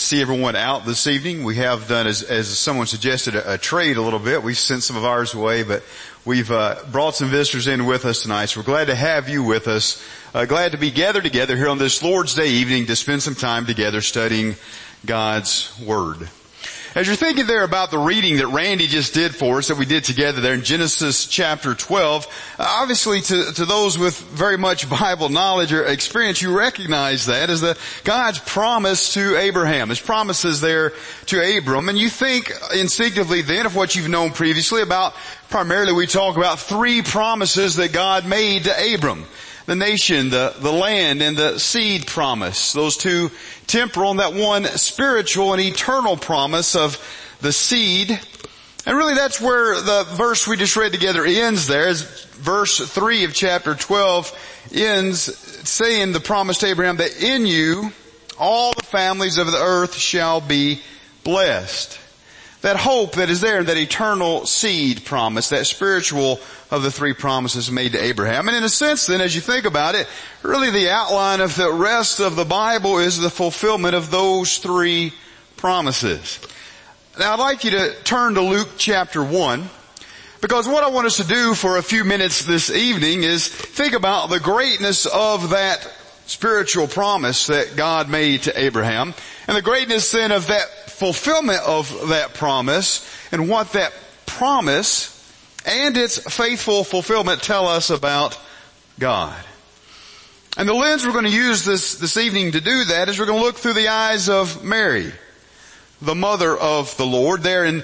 see everyone out this evening. We have done, as someone suggested, a trade a little bit. We've sent some of ours away, but we've brought some visitors in with us tonight. So we're glad to have you with us. Glad to be gathered together here on this Lord's Day evening to spend some time together studying God's Word. As you're thinking there about the reading that Randy just did for us, that we did together there in Genesis chapter 12, obviously to those with very much Bible knowledge or experience, you recognize that as God's promise to Abraham, His promises there to Abram. And you think instinctively then of what you've known previously about, primarily we talk about three promises that God made to Abram. The nation, the land, and the seed promise. Those two temporal and that one spiritual and eternal promise of the seed. And really that's where the verse we just read together ends there. As verse 3 of chapter 12 ends saying the promise to Abraham that in you all the families of the earth shall be blessed. That hope that is there, that eternal seed promise, that spiritual of the three promises made to Abraham. And in a sense then, as you think about it, really the outline of the rest of the Bible is the fulfillment of those three promises. Now I'd like you to turn to Luke chapter 1, because what I want us to do for a few minutes this evening is think about the greatness of that spiritual promise that God made to Abraham, and the greatness then of that fulfillment of that promise, and what that promise and its faithful fulfillment tell us about God. And the lens we're going to use this evening to do that is we're going to look through the eyes of Mary, the mother of the Lord, there in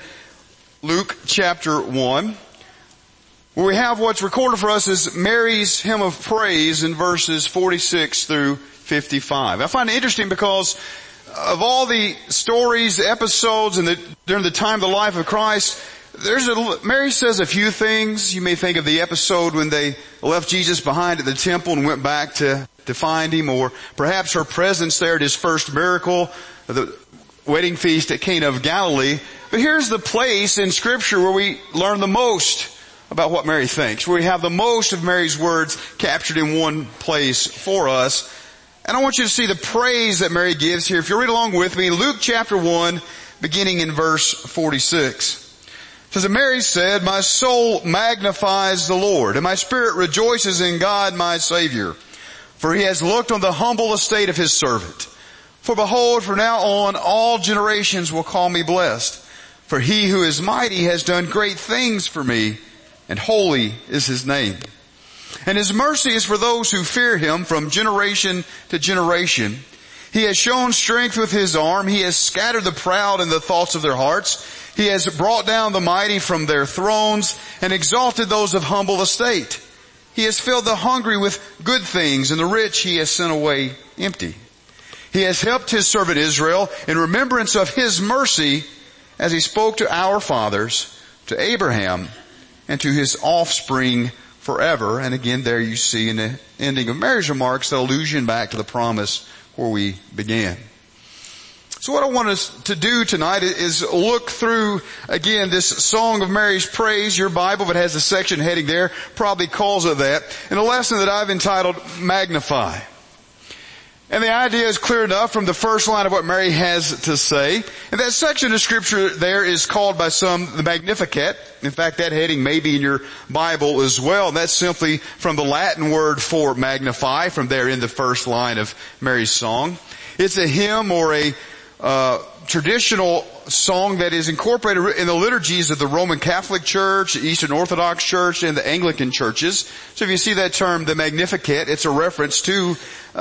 Luke chapter 1, where we have what's recorded for us as Mary's hymn of praise in verses 46 through 55. I find it interesting because of all the stories, episodes, and during the time of the life of Christ, Mary says a few things. You may think of the episode when they left Jesus behind at the temple and went back to find Him, or perhaps her presence there at His first miracle, the wedding feast at Cana of Galilee. But here's the place in Scripture where we learn the most about what Mary thinks, where we have the most of Mary's words captured in one place for us. And I want you to see the praise that Mary gives here. If you read along with me, Luke chapter 1, beginning in verse 46. It says, "And Mary said, my soul magnifies the Lord, and my spirit rejoices in God my Savior. For He has looked on the humble estate of His servant. For behold, from now on all generations will call me blessed. For He who is mighty has done great things for me, and holy is His name. And His mercy is for those who fear Him from generation to generation. He has shown strength with His arm. He has scattered the proud in the thoughts of their hearts. He has brought down the mighty from their thrones and exalted those of humble estate. He has filled the hungry with good things, and the rich He has sent away empty. He has helped His servant Israel in remembrance of His mercy, as He spoke to our fathers, to Abraham, and to his offspring forever." And again, there you see in the ending of Mary's remarks the allusion back to the promise where we began. So what I want us to do tonight is look through, again, this Song of Mary's Praise. Your Bible, if it has a section heading there, probably calls it that. And a lesson that I've entitled, Magnify. And the idea is clear enough from the first line of what Mary has to say. And that section of Scripture there is called by some the Magnificat. In fact, that heading may be in your Bible as well. And that's simply from the Latin word for magnify, from there in the first line of Mary's song. It's a hymn or a traditional song that is incorporated in the liturgies of the Roman Catholic Church, the Eastern Orthodox Church, and the Anglican churches. So if you see that term, the Magnificat, it's a reference to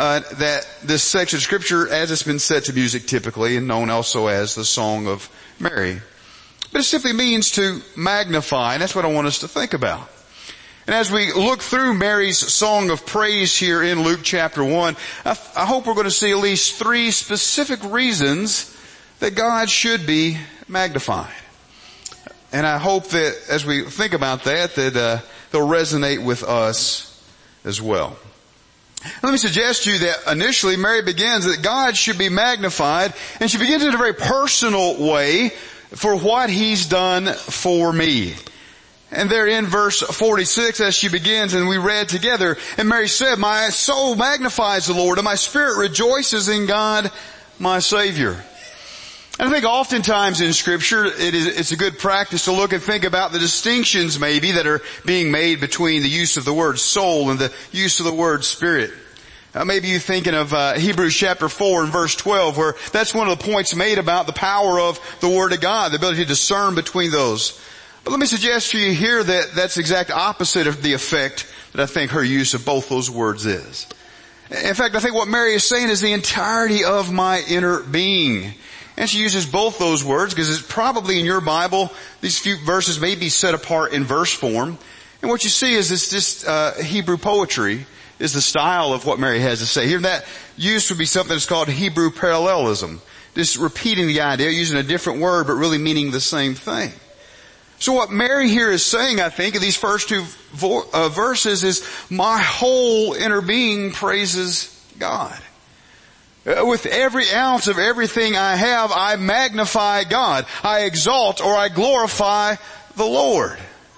this section of Scripture as it's been set to music typically, and known also as the Song of Mary. But it simply means to magnify, and that's what I want us to think about. And as we look through Mary's song of praise here in Luke chapter 1, I hope we're going to see at least three specific reasons that God should be magnified. And I hope that as we think about that they'll resonate with us as well. Let me suggest to you that initially Mary begins that God should be magnified, and she begins in a very personal way for what He's done for me. And there in verse 46 as she begins, and we read together, and Mary said, my soul magnifies the Lord, and my spirit rejoices in God my Savior. And I think oftentimes in Scripture it's a good practice to look and think about the distinctions maybe that are being made between the use of the word soul and the use of the word spirit. Maybe you're thinking of Hebrews chapter 4 and verse 12, where that's one of the points made about the power of the Word of God, the ability to discern between those. But let me suggest to you here that that's the exact opposite of the effect that I think her use of both those words is. In fact, I think what Mary is saying is the entirety of my inner being. And she uses both those words because it's probably in your Bible, these few verses may be set apart in verse form. And what you see is it's just Hebrew poetry is the style of what Mary has to say. Here that use would be something that's called Hebrew parallelism. Just repeating the idea, using a different word, but really meaning the same thing. So what Mary here is saying, I think, in these first two verses is, my whole inner being praises God. With every ounce of everything I have, I magnify God. I exalt or I glorify the Lord.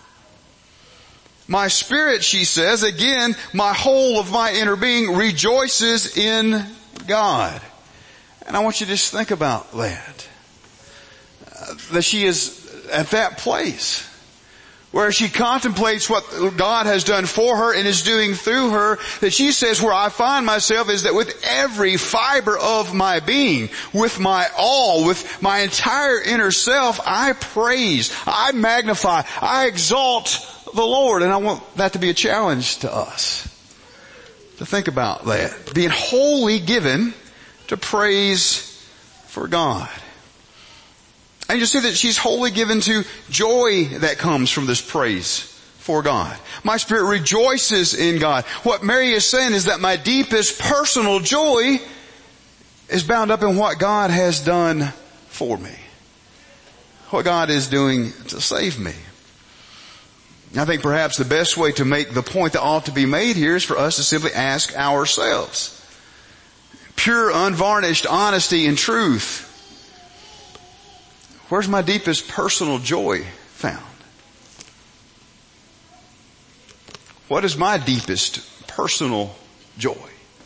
My spirit, she says, again, my whole of my inner being rejoices in God. And I want you to just think about that. That she is at that place where she contemplates what God has done for her and is doing through her, that she says where I find myself is that with every fiber of my being, with my all, with my entire inner self, I praise, I magnify, I exalt the Lord. And I want that to be a challenge to us, to think about that. Being wholly given to praise for God. And you see that she's wholly given to joy that comes from this praise for God. My spirit rejoices in God. What Mary is saying is that my deepest personal joy is bound up in what God has done for me. What God is doing to save me. I think perhaps the best way to make the point that ought to be made here is for us to simply ask ourselves. Pure, unvarnished honesty and truth. Where's my deepest personal joy found? What is my deepest personal joy?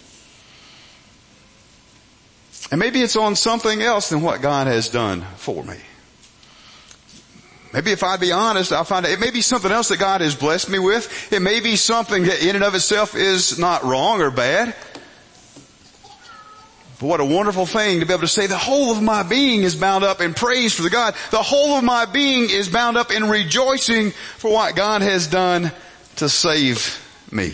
And maybe it's on something else than what God has done for me. Maybe if I'd be honest, I'll find it may be something else that God has blessed me with. It may be something that in and of itself is not wrong or bad. But what a wonderful thing to be able to say the whole of my being is bound up in praise for the God. The whole of my being is bound up in rejoicing for what God has done to save me.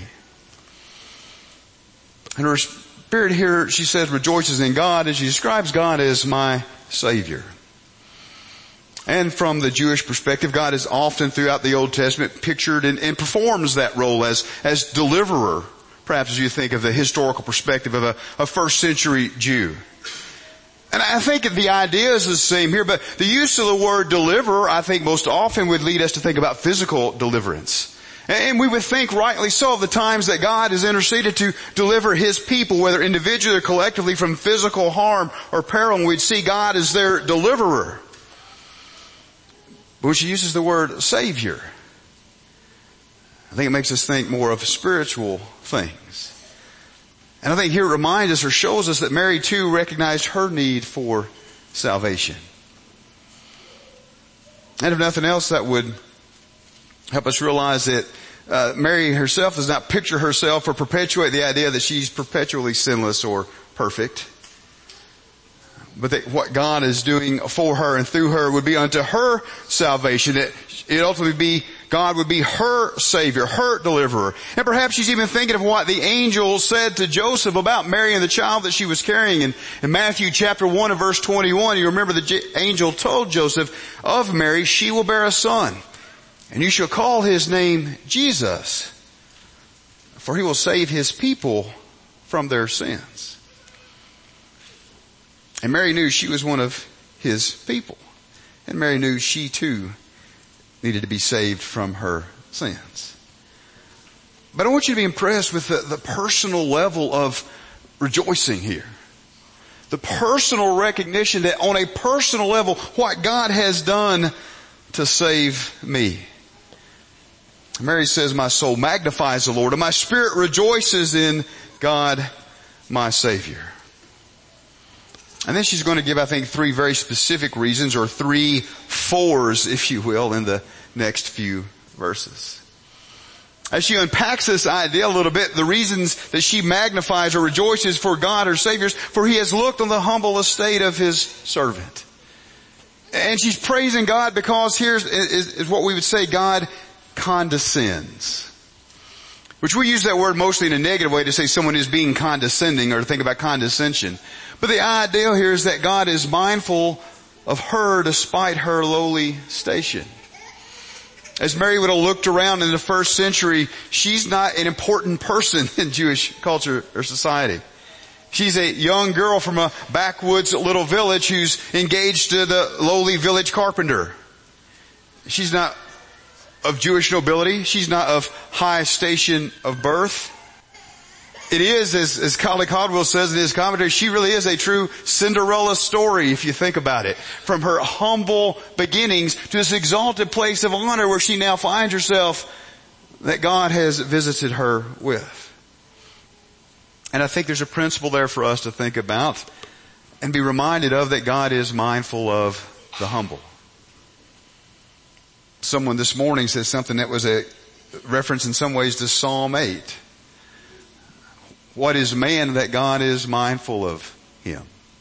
And her spirit here, she says, rejoices in God, and she describes God as my Savior. And from the Jewish perspective, God is often throughout the Old Testament pictured and performs that role as deliverer. Perhaps as you think of the historical perspective of a first century Jew. And I think the idea is the same here, but the use of the word deliverer, I think most often would lead us to think about physical deliverance. And we would think rightly so of the times that God has interceded to deliver His people, whether individually or collectively, from physical harm or peril, and we'd see God as their deliverer. But when she uses the word Savior, I think it makes us think more of spiritual things. And I think here it reminds us or shows us that Mary too recognized her need for salvation. And if nothing else, that would help us realize that Mary herself does not picture herself or perpetuate the idea that she's perpetually sinless or perfect. But that what God is doing for her and through her would be unto her salvation. That it ultimately be, God would be her Savior, her deliverer. And perhaps she's even thinking of what the angel said to Joseph about Mary and the child that she was carrying. In Matthew chapter 1 and verse 21, you remember the angel told Joseph of Mary, she will bear a son, and you shall call his name Jesus, for he will save his people from their sins. And Mary knew she was one of His people. And Mary knew she too needed to be saved from her sins. But I want you to be impressed with the personal level of rejoicing here. The personal recognition that on a personal level, what God has done to save me. Mary says, my soul magnifies the Lord, and my spirit rejoices in God, my Savior. And then she's going to give, I think, 3 very specific reasons, or 3 fours, if you will, in the next few verses. As she unpacks this idea a little bit, the reasons that she magnifies or rejoices for God, her Savior, for He has looked on the humble estate of His servant. And she's praising God because here's is what we would say, God condescends. Which we use that word mostly in a negative way to say someone is being condescending or to think about condescension. But the idea here is that God is mindful of her despite her lowly station. As Mary would have looked around in the first century, she's not an important person in Jewish culture or society. She's a young girl from a backwoods little village who's engaged to the lowly village carpenter. She's not of Jewish nobility. She's not of high station of birth. It is, as Collie Caldwell says in his commentary, she really is a true Cinderella story if you think about it. From her humble beginnings to this exalted place of honor where she now finds herself that God has visited her with. And I think there's a principle there for us to think about and be reminded of, that God is mindful of the humble. Someone this morning said something that was a reference in some ways to Psalm 8. What is man that God is mindful of him?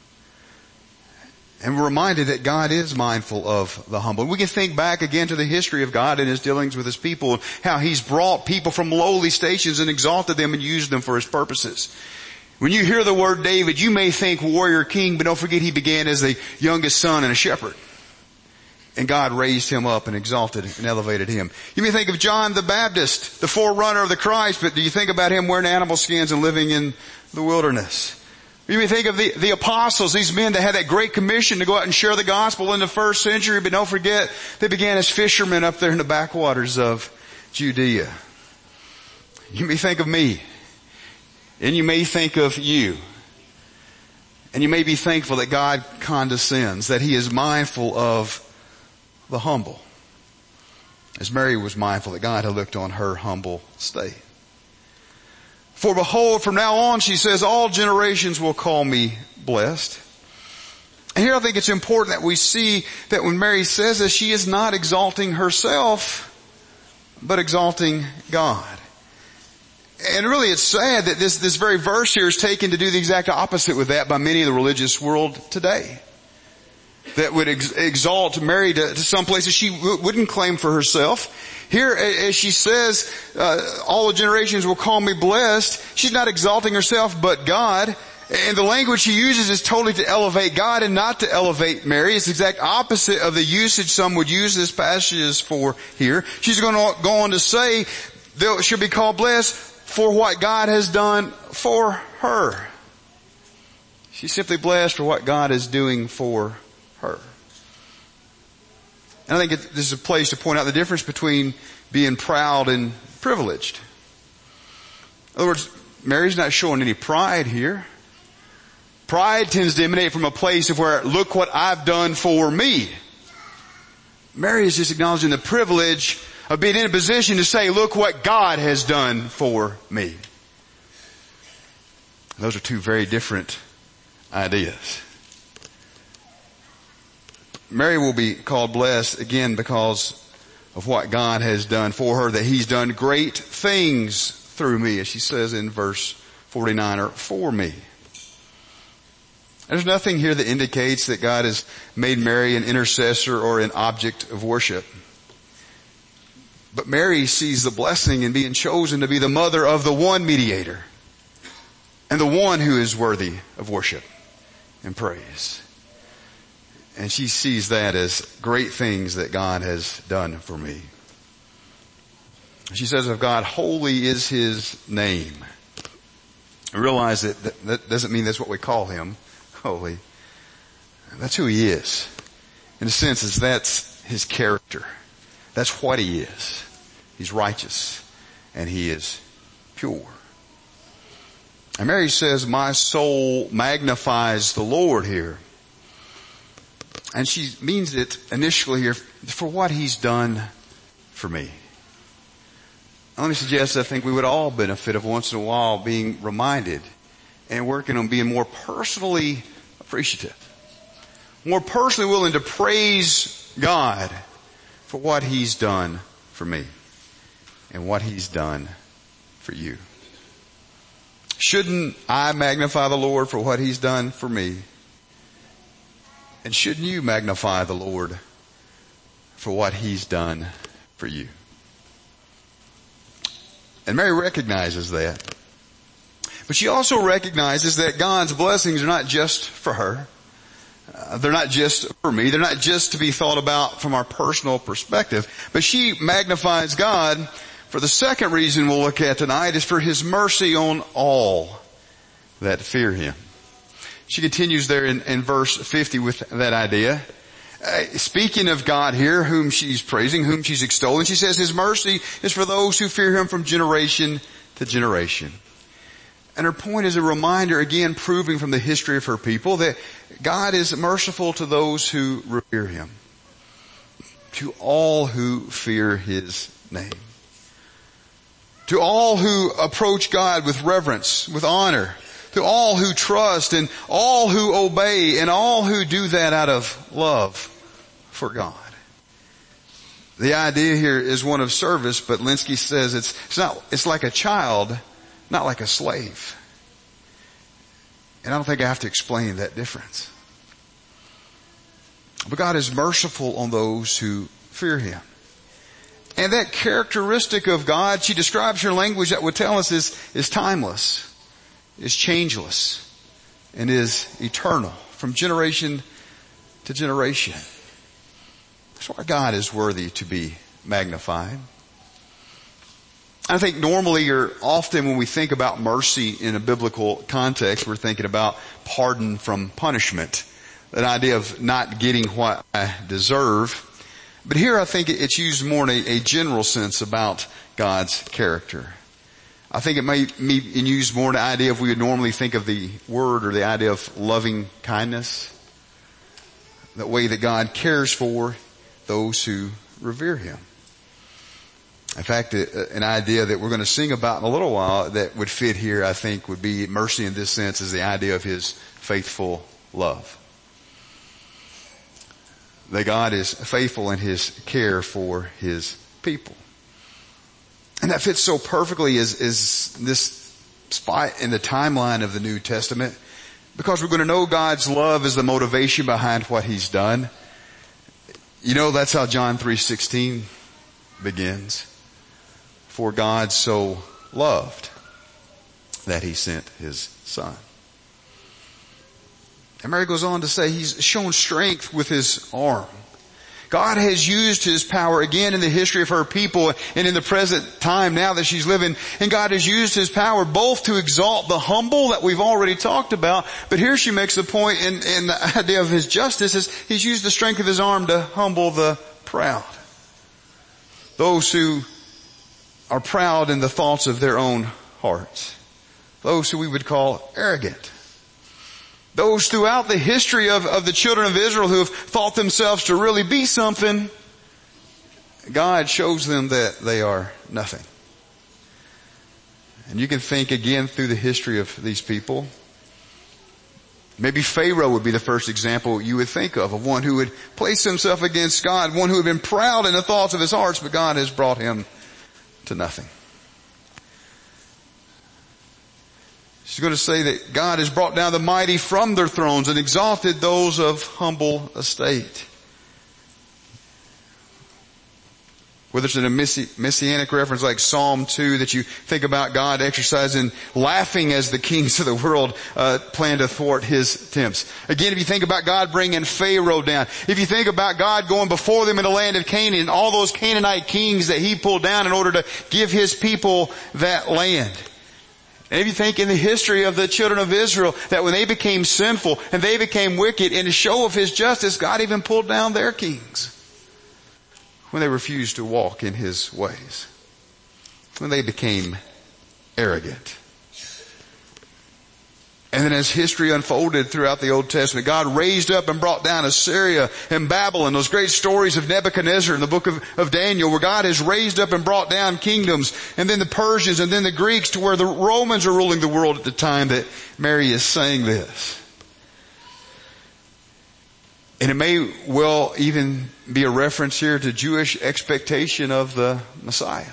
And we're reminded that God is mindful of the humble. We can think back again to the history of God and His dealings with His people, how He's brought people from lowly stations and exalted them and used them for His purposes. When you hear the word David, you may think warrior king, but don't forget he began as the youngest son and a shepherd. And God raised him up and exalted and elevated him. You may think of John the Baptist, the forerunner of the Christ, but do you think about him wearing animal skins and living in the wilderness? You may think of the apostles, these men that had that great commission to go out and share the gospel in the first century, but don't forget, they began as fishermen up there in the backwaters of Judea. You may think of me, and you may think of you. And you may be thankful that God condescends, that He is mindful of the humble. As Mary was mindful that God had looked on her humble state. For behold, from now on, she says, all generations will call me blessed. And here I think it's important that we see that when Mary says this, she is not exalting herself, but exalting God. And really it's sad that this very verse here is taken to do the exact opposite with that by many of the religious world today. That would exalt Mary to some places she wouldn't claim for herself. Here, as she says, all the generations will call me blessed, she's not exalting herself but God. And the language she uses is totally to elevate God and not to elevate Mary. It's the exact opposite of the usage some would use this passage for here. She's going to go on to say, she'll be called blessed for what God has done for her. She's simply blessed for what God is doing for her. And I think this is a place to point out the difference between being proud and privileged. In other words, Mary's not showing any pride here. Pride tends to emanate from a place of where, look what I've done for me. Mary is just acknowledging the privilege of being in a position to say, look what God has done for me. Those are two very different ideas. Mary will be called blessed again because of what God has done for her, that He's done great things through me, as she says in verse 49, or for me. There's nothing here that indicates that God has made Mary an intercessor or an object of worship. But Mary sees the blessing in being chosen to be the mother of the one mediator and the one who is worthy of worship and praise. And she sees that as great things that God has done for me. She says of God, holy is His name. I realize that doesn't mean that's what we call Him, holy. That's who He is. In a sense, that's His character. That's what He is. He's righteous and He is pure. And Mary says, my soul magnifies the Lord here. And she means it initially here for what He's done for me. Let me suggest I think we would all benefit of once in a while being reminded and working on being more personally appreciative. More personally willing to praise God for what He's done for me and what He's done for you. Shouldn't I magnify the Lord for what He's done for me? And shouldn't you magnify the Lord for what He's done for you? And Mary recognizes that. But she also recognizes that God's blessings are not just for her. They're not just for me. They're not just to be thought about from our personal perspective. But she magnifies God for the second reason we'll look at tonight, is for His mercy on all that fear Him. She continues there in verse 50 with that idea. Speaking of God here, whom she's praising, whom she's extolling, she says His mercy is for those who fear Him from generation to generation. And her point is a reminder, again, proving from the history of her people, that God is merciful to those who revere Him, to all who fear His name, to all who approach God with reverence, with honor, to all who trust and all who obey and all who do that out of love for God. The idea here is one of service, but Lenski says it's like a child, not like a slave. And I don't think I have to explain that difference. But God is merciful on those who fear Him. And that characteristic of God, she describes her language that would tell us is timeless, is changeless, and is eternal from generation to generation. That's why God is worthy to be magnified. I think normally or often when we think about mercy in a biblical context, we're thinking about pardon from punishment. That idea of not getting what I deserve. But here I think it's used more in a general sense about God's character. I think it may be used more in the idea of we would normally think of the word or the idea of loving kindness. That way that God cares for those who revere Him. In fact, an idea that we're going to sing about in a little while that would fit here, I think, would be mercy in this sense is the idea of His faithful love. That God is faithful in His care for His people. And that fits so perfectly is this spot in the timeline of the New Testament, because we're going to know God's love is the motivation behind what He's done. You know, that's how John 3:16 begins. For God so loved that He sent His Son. And Mary goes on to say He's shown strength with His arm. God has used His power again in the history of her people and in the present time now that she's living. And God has used His power both to exalt the humble that we've already talked about. But here she makes the point in the idea of His justice is He's used the strength of His arm to humble the proud. Those who are proud in the thoughts of their own hearts. Those who we would call arrogant. Those throughout the history of the children of Israel who have thought themselves to really be something, God shows them that they are nothing. And you can think again through the history of these people. Maybe Pharaoh would be the first example you would think of one who would place himself against God, one who had been proud in the thoughts of his hearts, but God has brought him to nothing. She's going to say that God has brought down the mighty from their thrones and exalted those of humble estate. Whether it's in a messianic reference like Psalm 2 that you think about God exercising, laughing as the kings of the world plan to thwart His attempts. Again, if you think about God bringing Pharaoh down, if you think about God going before them in the land of Canaan and all those Canaanite kings that He pulled down in order to give His people that land. And if you think in the history of the children of Israel that when they became sinful and they became wicked in a show of His justice, God even pulled down their kings. When they refused to walk in His ways. When they became arrogant. And then as history unfolded throughout the Old Testament, God raised up and brought down Assyria and Babylon. Those great stories of Nebuchadnezzar in the book of Daniel, where God has raised up and brought down kingdoms. And then the Persians and then the Greeks, to where the Romans are ruling the world at the time that Mary is saying this. And it may well even be a reference here to Jewish expectation of the Messiah.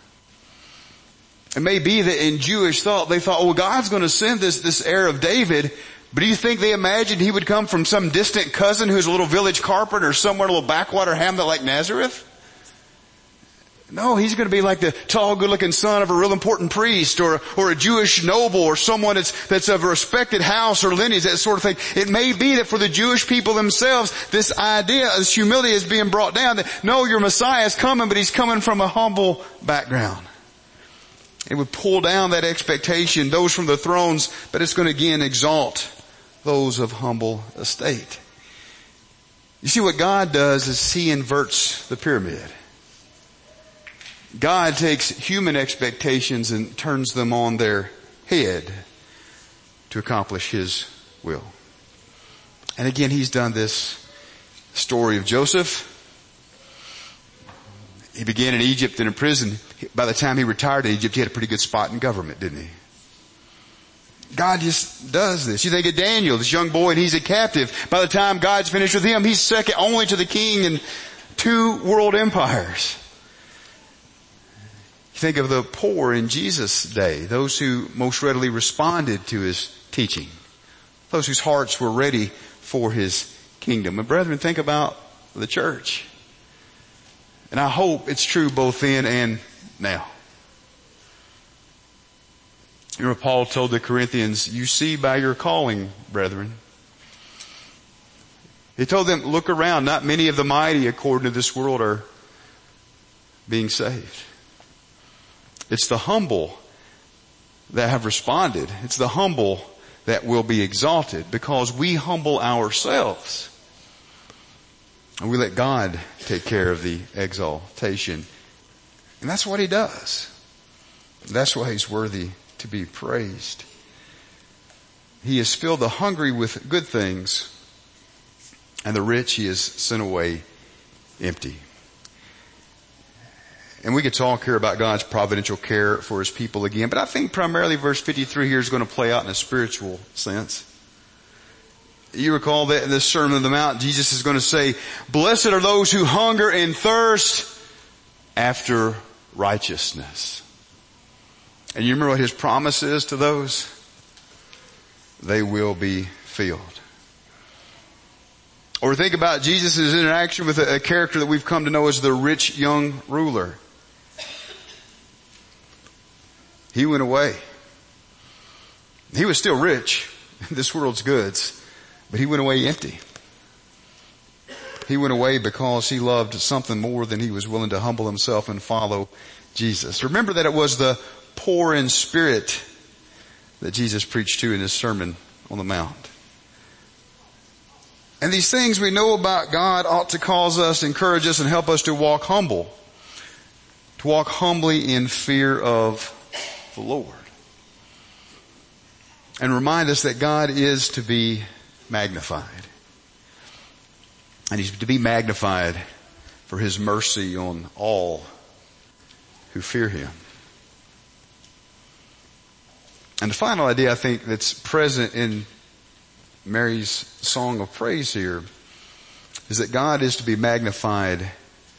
It may be that in Jewish thought, they thought, well, God's going to send this heir of David, but do you think they imagined he would come from some distant cousin who's a little village carpenter or somewhere in a little backwater hamlet like Nazareth? No, he's going to be like the tall, good-looking son of a real important priest or a Jewish noble or someone that's of a respected house or lineage, that sort of thing. It may be that for the Jewish people themselves, this idea, this humility is being brought down that, no, your Messiah is coming, but he's coming from a humble background. It would pull down that expectation, those from the thrones, but it's going to again exalt those of humble estate. You see, what God does is he inverts the pyramid. God takes human expectations and turns them on their head to accomplish his will. And again, he's done this story of Joseph. He began in Egypt and in prison. By the time he retired in Egypt, he had a pretty good spot in government, didn't he? God just does this. You think of Daniel, this young boy, and he's a captive. By the time God's finished with him, he's second only to the king in 2 world empires. You think of the poor in Jesus' day, those who most readily responded to his teaching, those whose hearts were ready for his kingdom. And brethren, think about the church. And I hope it's true both then and now. You remember Paul told the Corinthians, you see by your calling, brethren. He told them, look around, not many of the mighty according to this world are being saved. It's the humble that have responded. It's the humble that will be exalted because we humble ourselves. And we let God take care of the exaltation. And that's what he does. That's why he's worthy to be praised. He has filled the hungry with good things, and the rich he has sent away empty. And we could talk here about God's providential care for his people again, but I think primarily verse 53 here is going to play out in a spiritual sense. You recall that in the Sermon on the Mount, Jesus is going to say, blessed are those who hunger and thirst after righteousness. And you remember what his promise is to those? They will be filled. Or think about Jesus' interaction with a character that we've come to know as the rich young ruler. He went away. He was still rich in this world's goods, but he went away empty. He went away because he loved something more than he was willing to humble himself and follow Jesus. Remember that it was the poor in spirit that Jesus preached to in his Sermon on the Mount. And these things we know about God ought to cause us, encourage us, and help us to walk humble. To walk humbly in fear of the Lord. And remind us that God is to be magnified. And he's to be magnified for his mercy on all who fear him. And the final idea I think that's present in Mary's song of praise here is that God is to be magnified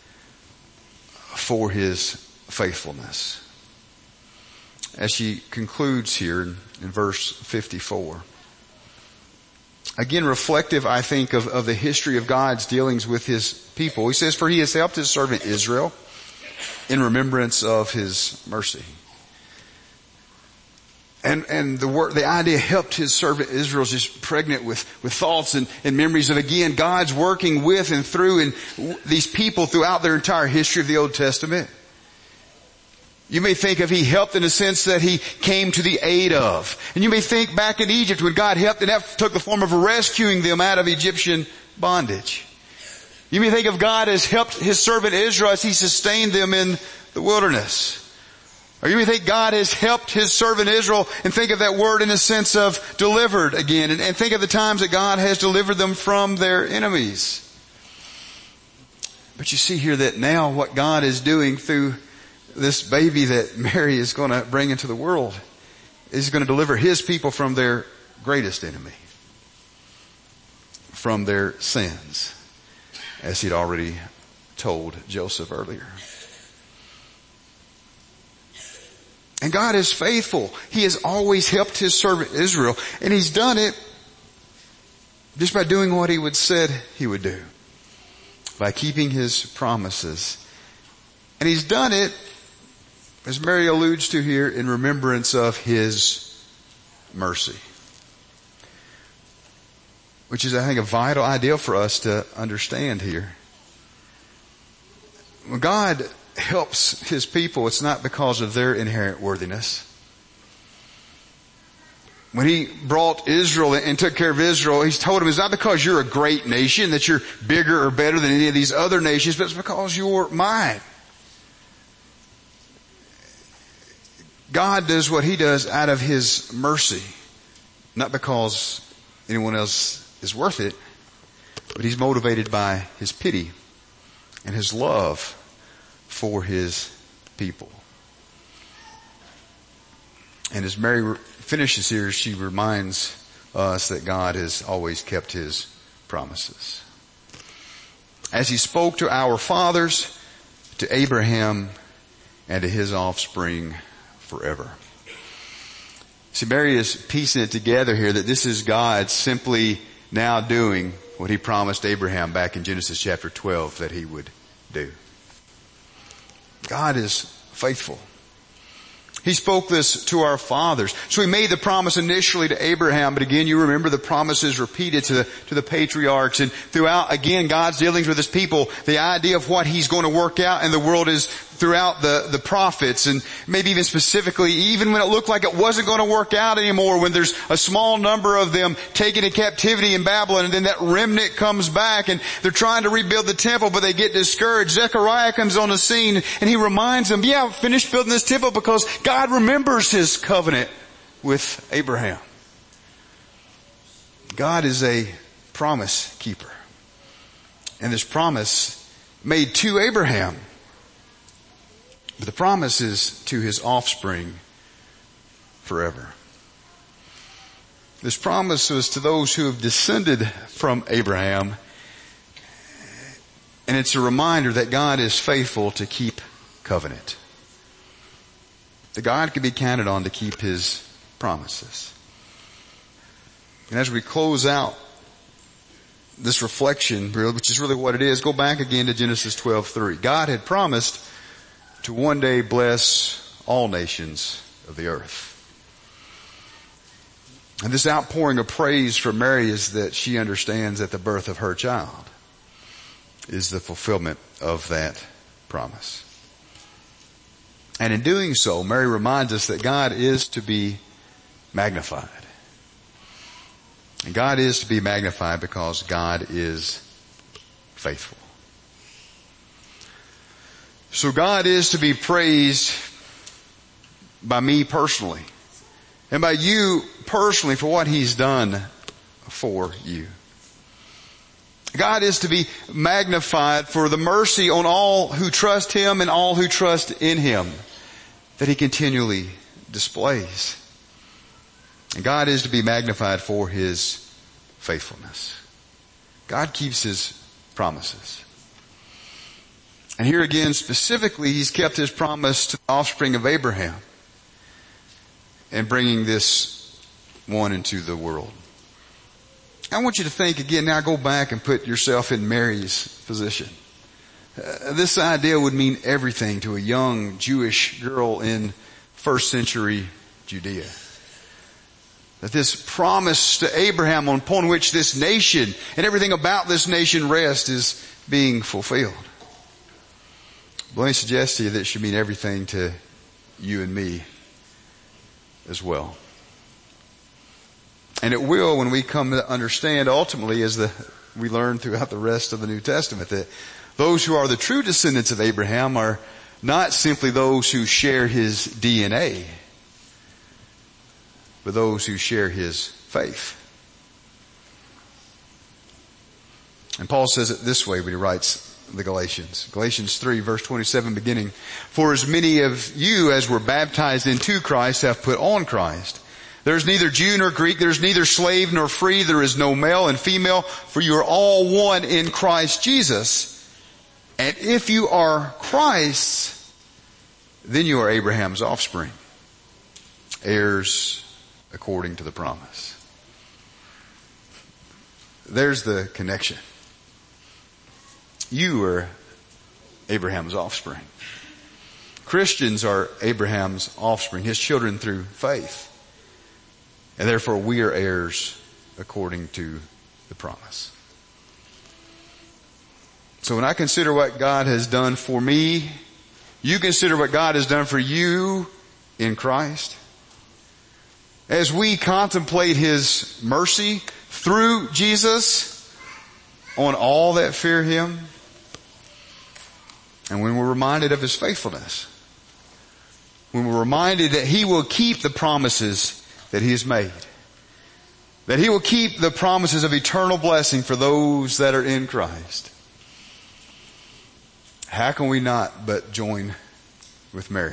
for his faithfulness. As she concludes here in verse 54. Again, reflective, I think, of the history of God's dealings with his people. He says, for he has helped his servant Israel in remembrance of his mercy. And the idea helped his servant Israel is just pregnant with thoughts and memories of, again, God's working with and through these people throughout their entire history of the Old Testament. You may think of he helped in the sense that he came to the aid of. And you may think back in Egypt when God helped, and that took the form of rescuing them out of Egyptian bondage. You may think of God as helped his servant Israel as he sustained them in the wilderness. Or you may think God has helped his servant Israel and think of that word in the sense of delivered again. And think of the times that God has delivered them from their enemies. But you see here that now what God is doing through this baby that Mary is going to bring into the world is going to deliver his people from their greatest enemy. from their sins, as he'd already told Joseph earlier. And God is faithful. He has always helped his servant Israel, and he's done it just by doing what he said he would do, by keeping his promises. And he's done it, as Mary alludes to here, in remembrance of his mercy, which is, I think, a vital idea for us to understand here. When God helps his people, it's not because of their inherent worthiness. When he brought Israel and took care of Israel, he's told them it's not because you're a great nation, that you're bigger or better than any of these other nations, but it's because you're mine. God does what he does out of his mercy, not because anyone else is worth it, but he's motivated by his pity and his love for his people. And as Mary finishes here, she reminds us that God has always kept his promises. As he spoke to our fathers, to Abraham, and to his offspring forever. See, Mary is piecing it together here that this is God simply now doing what he promised Abraham back in Genesis chapter 12 that he would do. God is faithful. He spoke this to our fathers. So he made the promise initially to Abraham, but again, you remember the promise is repeated to the patriarchs, and throughout, again, God's dealings with his people, the idea of what he's going to work out in the world is throughout the prophets, and maybe even specifically, even when it looked like it wasn't going to work out anymore, when there's a small number of them taken in captivity in Babylon, and then that remnant comes back, and they're trying to rebuild the temple, but they get discouraged. Zechariah comes on the scene, and he reminds them, yeah, finish building this temple because God remembers his covenant with Abraham. God is a promise keeper. And this promise made to Abraham, but the promise is to his offspring forever. This promise was to those who have descended from Abraham, and it's a reminder that God is faithful to keep covenant. That God can be counted on to keep his promises. And as we close out this reflection, which is really what it is, go back again to Genesis 12:3. God had promised to one day bless all nations of the earth. And this outpouring of praise from Mary is that she understands that the birth of her child is the fulfillment of that promise. And in doing so, Mary reminds us that God is to be magnified. And God is to be magnified because God is faithful. So God is to be praised by me personally and by you personally for what he's done for you. God is to be magnified for the mercy on all who trust him and all who trust in him that he continually displays. And God is to be magnified for his faithfulness. God keeps his promises. And here again, specifically, he's kept his promise to the offspring of Abraham and bringing this one into the world. I want you to think again, now go back and put yourself in Mary's position. This idea would mean everything to a young Jewish girl in first century Judea. That this promise to Abraham upon which this nation and everything about this nation rests is being fulfilled. But let me suggest to you that it should mean everything to you and me as well. And it will when we come to understand ultimately, as we learn throughout the rest of the New Testament, that those who are the true descendants of Abraham are not simply those who share his DNA, but those who share his faith. And Paul says it this way when he writes the Galatians. Galatians 3 verse 27 beginning, "For as many of you as were baptized into Christ have put on Christ. There's neither Jew nor Greek. There's neither slave nor free. There is no male and female, for you are all one in Christ Jesus. And if you are Christ's, then you are Abraham's offspring, heirs according to the promise. There's the connection. You are Abraham's offspring. Christians are Abraham's offspring, his children through faith. And therefore we are heirs according to the promise. So when I consider what God has done for me, you consider what God has done for you in Christ. As we contemplate his mercy through Jesus on all that fear him, and when we're reminded of his faithfulness, when we're reminded that he will keep the promises that he has made, that he will keep the promises of eternal blessing for those that are in Christ, how can we not but join with Mary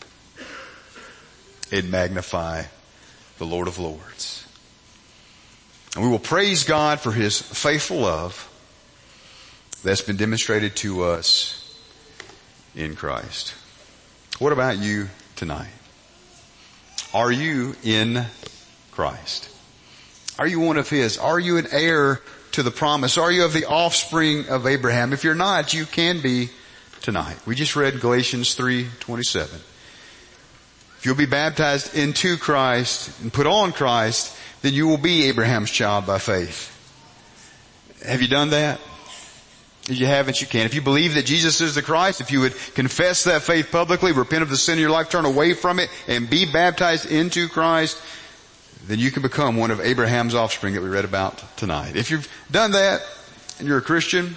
and magnify the Lord of Lords? And we will praise God for his faithful love that's been demonstrated to us in Christ. What about you tonight? Are you in Christ? Are you one of his? Are you an heir to the promise? Are you of the offspring of Abraham? If you're not, you can be tonight. We just read Galatians 3:27. If you'll be baptized into Christ and put on Christ, then you will be Abraham's child by faith. Have you done that? If you haven't, you can. If you believe that Jesus is the Christ, if you would confess that faith publicly, repent of the sin in your life, turn away from it, and be baptized into Christ, then you can become one of Abraham's offspring that we read about tonight. If you've done that and you're a Christian,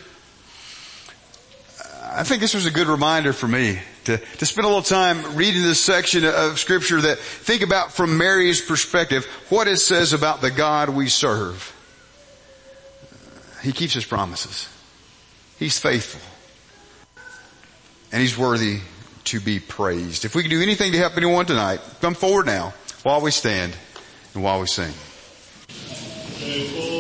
I think this was a good reminder for me to spend a little time reading this section of Scripture that think about from Mary's perspective what it says about the God we serve. He keeps his promises. He's faithful. And he's worthy to be praised. If we can do anything to help anyone tonight, come forward now while we stand and while we sing.